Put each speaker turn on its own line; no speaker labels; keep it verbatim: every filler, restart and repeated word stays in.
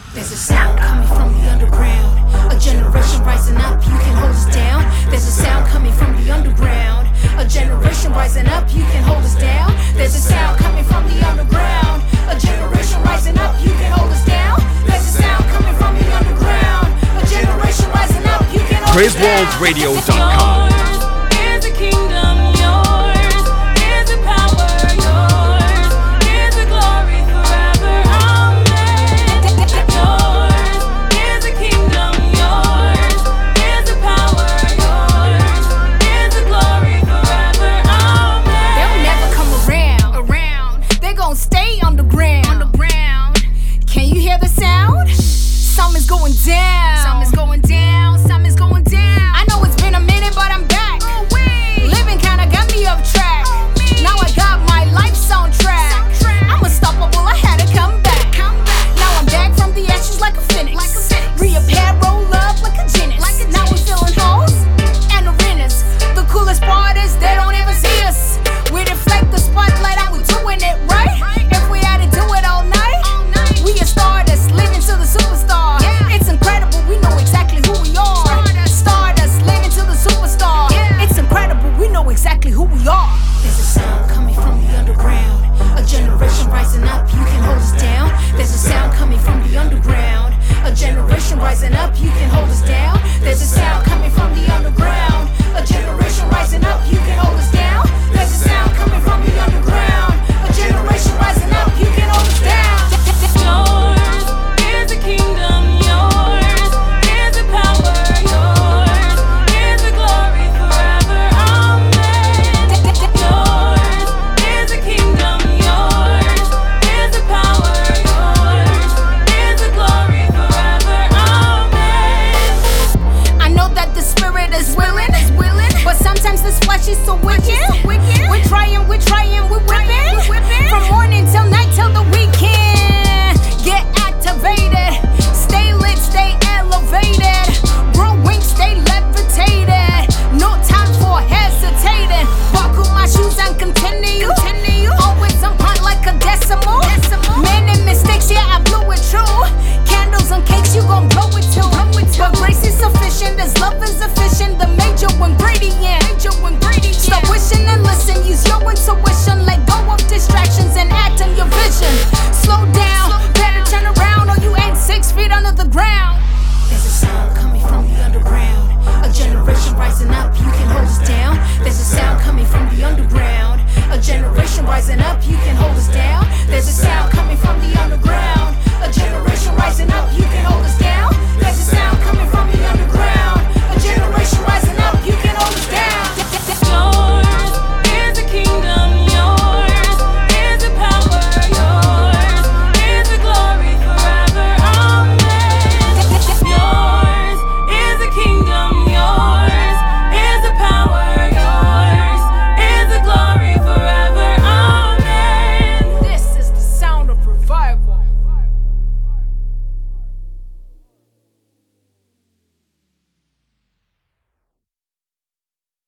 There's a sound coming from the underground. A generation rising up, you can hold us down. There's a sound coming from the underground. A generation rising up, you can hold us down. There's a sound coming from the underground. A generation rising up, you can hold us down. There's a sound coming from the underground. A generation rising up, you can hold us down.
praise world radio dot com.
Is the kingdom yours? Is the power yours? Is the glory forever? Amen. Yours is the kingdom yours? Is the power yours? Is the glory forever? Amen.
They'll never come around. Around. They're gonna stay underground. Underground. Can you hear the sound? Something's going down. Something's going down. Something's going down. I know it's been a minute, but I'm back. Oh, living kinda got me off track. Oh, now I got my life soundtrack. soundtrack. I'm unstoppable. I had to come back. Come back. Now I'm back from the ashes like a phoenix. Like a phoenix. Reappear, roll up like a genius. Like a now we're feeling hoes and arenas. The coolest part is they don't ever see us. We deflect the spotlight and we're doing it right. If we had to do it all night, all night. We are stardust, living to the superstar. Yeah. It's incredible, we know exactly who we are. Stardust, stardust living to the superstar. Yeah. It's incredible, we know exactly who we are. There's a sound coming from the underground. A generation rising up, you can hold us down. There's a sound coming from the underground. A generation rising up, you can hold